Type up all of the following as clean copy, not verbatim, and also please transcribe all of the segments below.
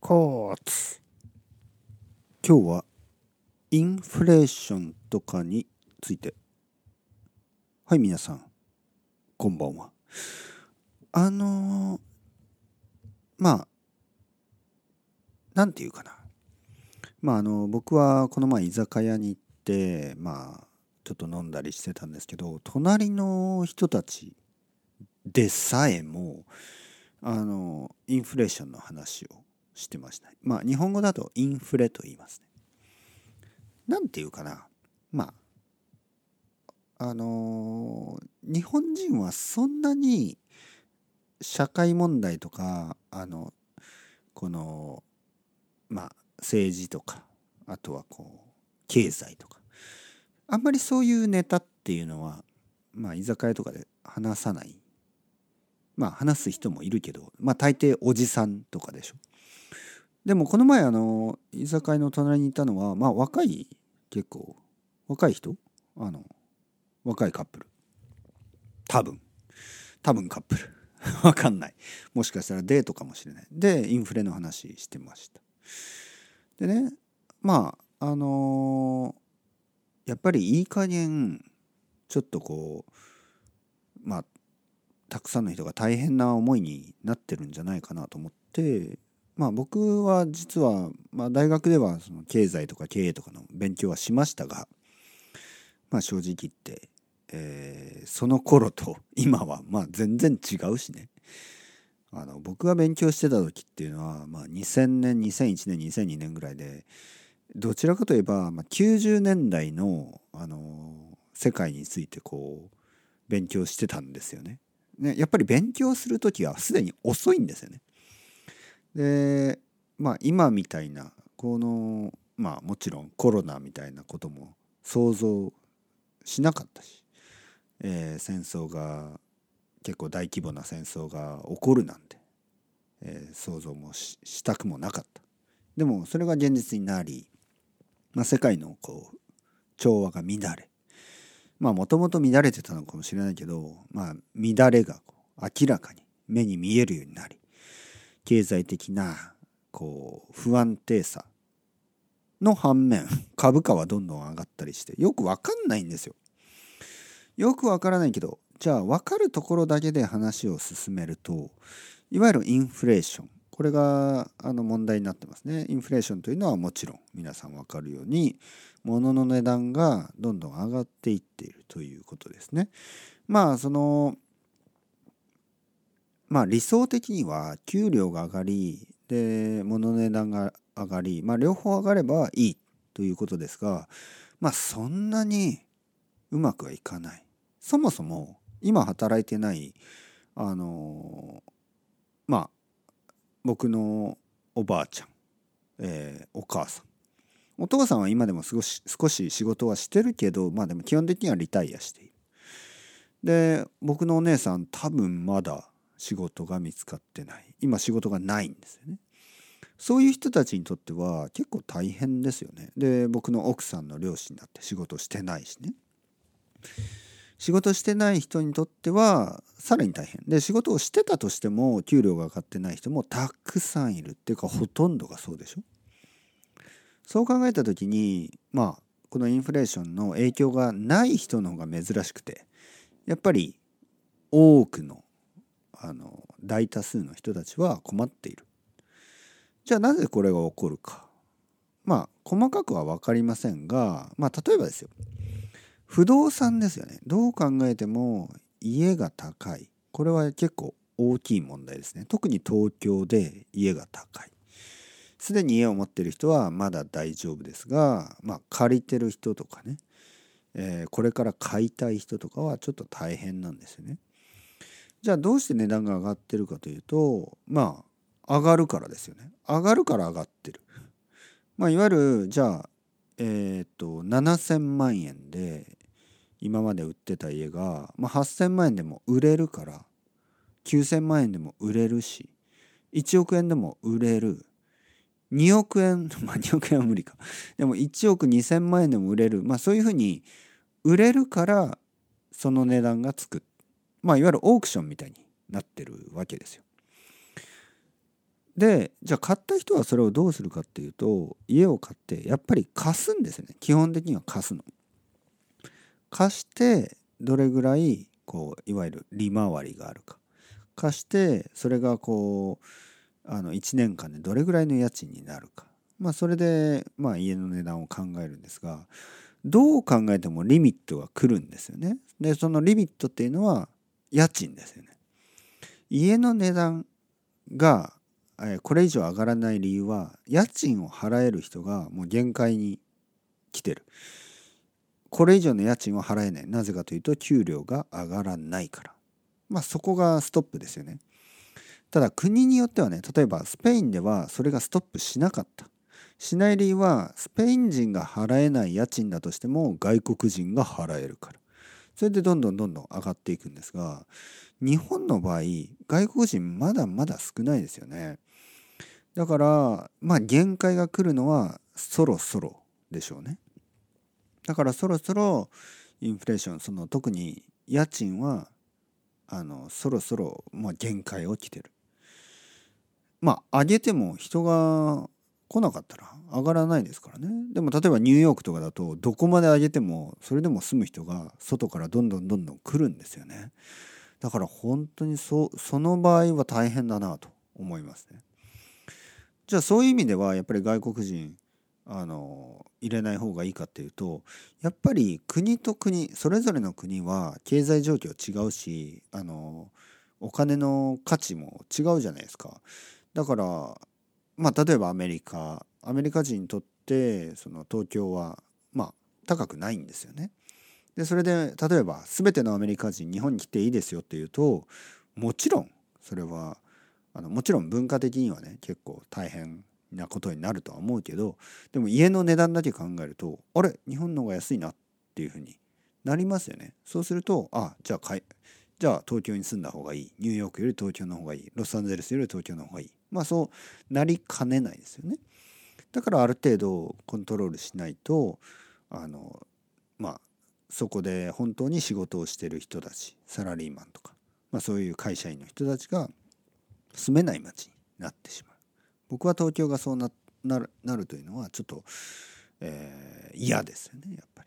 ポーツ。今日はインフレーションとかについて。はい、皆さんこんばんは。まあなんていうかな、僕はこの前居酒屋に行ってちょっと飲んだりしてたんですけど、隣の人たちでさえもインフレーションの話をしてました。日本語だとインフレと言いますね。なんていうかな、日本人はそんなに社会問題とかこの政治とか、あとは経済とか、あんまりそういうネタっていうのは居酒屋とかで話さない。話す人もいるけど、大抵おじさんとかでしょ。でもこの前居酒屋の隣にいたのは結構若い人、若いカップル、多分カップルわかんない、もしかしたらデートかもしれない。でインフレの話してました。でね、やっぱりいい加減ちょっとたくさんの人が大変な思いになってるんじゃないかなと思って、僕は実は、大学ではその経済とか経営とかの勉強はしましたが、正直言って、その頃と今は全然違うしね。僕が勉強してた時っていうのは、2000年2001年2002年ぐらいで、どちらかといえば、90年代の、世界について勉強してたんですよね。やっぱり勉強する時はすでに遅いんですよね。で今みたいなもちろんコロナみたいなことも想像しなかったし、戦争が結構大規模な戦争が起こるなんて、想像もしたくもなかった。でもそれが現実になり、世界の調和が乱れ、もともと乱れてたのかもしれないけど、乱れが明らかに目に見えるようになり、経済的な不安定さの反面、株価はどんどん上がったりして、よくわかんないんですよ。よくわからないけど、じゃあわかるところだけで話を進めると、いわゆるインフレーション、これが問題になってますね。インフレーションというのはもちろん皆さんわかるように、物の値段がどんどん上がっていっているということですね。理想的には給料が上がり、で物の値段が上がり、両方上がればいいということですが、そんなにうまくはいかない。そもそも今働いてない僕のおばあちゃん、お母さん、お父さんは今でも少し仕事はしてるけど、でも基本的にはリタイアしている。で僕のお姉さん、多分まだ仕事が見つかってない。今仕事がないんですよね。そういう人たちにとっては結構大変ですよね。で僕の奥さんの両親だって仕事してないしね。仕事してない人にとってはさらに大変で、仕事をしてたとしても給料が上がってない人もたくさんいるっていうか、ほとんどがそうでしょ。そう考えた時にこのインフレーションの影響がない人の方が珍しくて、やっぱり多くの大多数の人たちは困っている。じゃあなぜこれが起こるか。細かくは分かりませんが、例えばですよ、不動産ですよね。どう考えても家が高い。これは結構大きい問題ですね。特に東京で家が高い。すでに家を持っている人はまだ大丈夫ですが、借りてる人とかね、これから買いたい人とかはちょっと大変なんですよね。じゃあどうして値段が上がってるかというと、上がるからですよね。上がるから上がってる。いわゆるじゃあ7000万円で今まで売ってた家が、8000万円でも売れるから、9000万円でも売れるし、1億円でも売れる。2億円2億円は無理か。でも1億2000万円でも売れる。そういうふうに売れるからその値段がつく。いわゆるオークションみたいになってるわけですよ。 でじゃあ買った人はそれをどうするかっていうと、家を買ってやっぱり貸すんですよね。基本的には貸すの。貸してどれぐらいこういわゆる利回りがあるか、貸してそれがこう1年間でどれぐらいの家賃になるか、それで家の値段を考えるんですが、どう考えてもリミットが来るんですよね。でそのリミットっていうのは家賃ですよね。家の値段がこれ以上上がらない理由は、家賃を払える人がもう限界に来てる。これ以上の家賃は払えない。なぜかというと給料が上がらないから。そこがストップですよね。ただ国によってはね、例えばスペインではそれがストップしなかった。しない理由は、スペイン人が払えない家賃だとしても外国人が払えるから。それでどんどんどんどん上がっていくんですが、日本の場合外国人まだまだ少ないですよね。だから限界が来るのはそろそろでしょうね。だからそろそろインフレーション、特に家賃はそろそろ限界を来てる。上げても人が来なかったら上がらないですからね。でも例えばニューヨークとかだと、どこまで上げてもそれでも住む人が外からどんどんどんどん来るんですよね。だから本当にその場合は大変だなと思いますね。じゃあそういう意味ではやっぱり外国人入れない方がいいかっていうと、やっぱり国と国それぞれの国は経済状況違うし、お金の価値も違うじゃないですか。だから例えばアメリカ人にとってその東京は高くないんですよね。でそれで例えば全てのアメリカ人日本に来ていいですよっていうと、もちろんそれはもちろん文化的にはね結構大変なことになるとは思うけど、でも家の値段だけ考えると、あれ日本の方が安いなっていうふうになりますよね。そうするとじゃあ東京に住んだ方がいい、ニューヨークより東京の方がいい、ロサンゼルスより東京の方がいい、そうなりかねないですよね。だからある程度コントロールしないとあのまあそこで本当に仕事をしている人たち、サラリーマンとか、そういう会社員の人たちが住めない街になってしまう。僕は東京がそうなるというのはちょっと、嫌ですよねやっぱり。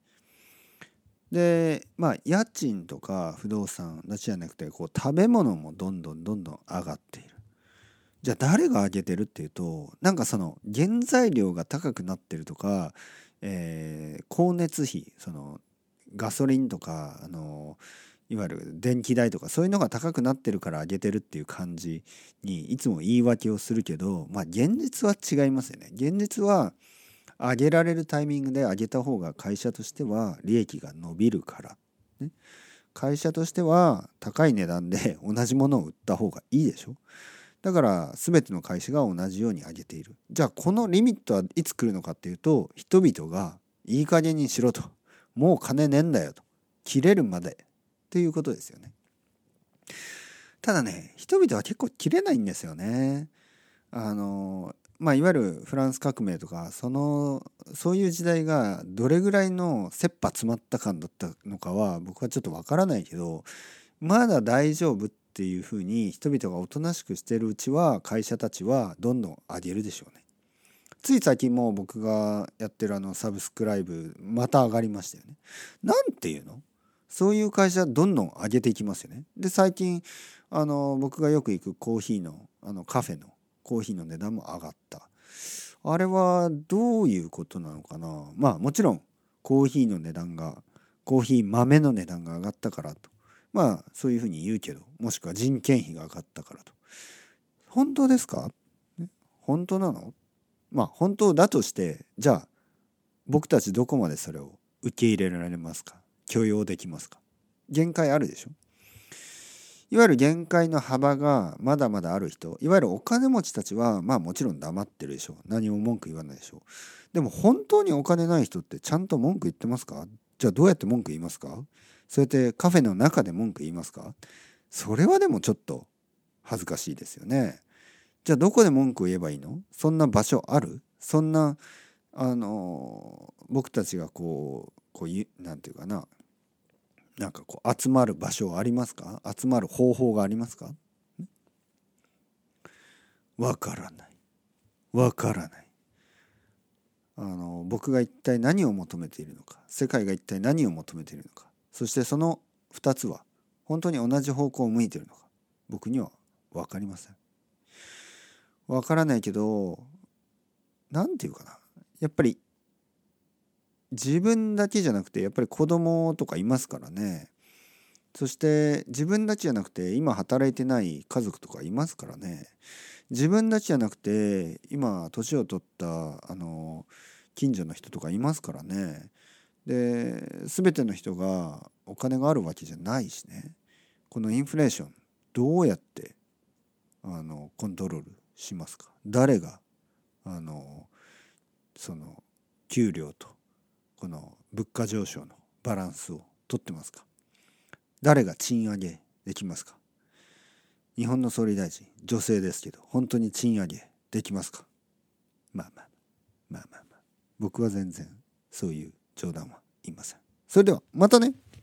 で家賃とか不動産だけじゃなくて、こう食べ物もどんどんどんどん上がっている。じゃあ誰が上げてるっていうと、その原材料が高くなってるとか、光熱費、ガソリンとかいわゆる電気代とかそういうのが高くなってるから上げてるっていう感じにいつも言い訳をするけど、現実は違いますよね。現実は上げられるタイミングで上げた方が会社としては利益が伸びるから、ね、会社としては高い値段で同じものを売った方がいいでしょ。だから全ての会社が同じように上げている。じゃあこのリミットはいつ来るのかっていうと、人々がいい加減にしろと、もう金ねえんだよと、切れるまでっていうことですよね。ただね、人々は結構切れないんですよね。いわゆるフランス革命とかそういう時代がどれぐらいの切羽詰まった感だったのかは僕はちょっとわからないけど、まだ大丈夫っていうふうに人々がおとなしくしてるうちは、会社たちはどんどん上げるでしょうね。つい最近も僕がやってるサブスクライブまた上がりましたよね。なんていうの、そういう会社どんどん上げていきますよね。で最近僕がよく行くコーヒーのカフェのコーヒーの値段も上がった。あれはどういうことなのかな。もちろんコーヒーの値段がコーヒー豆の値段が上がったからとそういうふうに言うけど、もしくは人件費が上がったからと。本当ですか？本当なの？本当だとして、じゃあ僕たちどこまでそれを受け入れられますか？許容できますか？限界あるでしょ。いわゆる限界の幅がまだまだある人、いわゆるお金持ちたちはもちろん黙ってるでしょう。何も文句言わないでしょう。でも本当にお金ない人ってちゃんと文句言ってますか？じゃあどうやって文句言いますか？そうやってカフェの中で文句言いますか？それはでもちょっと恥ずかしいですよね。じゃあどこで文句を言えばいいの？そんな場所ある？そんな僕たちがなんていうかな、集まる場所ありますか？集まる方法がありますか？ わからない。わからない。僕が一体何を求めているのか、世界が一体何を求めているのか、そしてその2つは本当に同じ方向を向いているのか、僕には分かりません。分からないけど、なんていうかな、やっぱり自分だけじゃなくてやっぱり子供とかいますからね。そして自分たちじゃなくて今働いてない家族とかいますからね。自分たちじゃなくて今年を取った近所の人とかいますからね。で、全ての人がお金があるわけじゃないしね。このインフレーションどうやってコントロールしますか。誰がその給料とこの物価上昇のバランスをとってますか。誰が賃上げできますか。日本の総理大臣女性ですけど本当に賃上げできますか。まあまあまあまあまあ、僕は全然そういう冗談は言いません。それではまたね。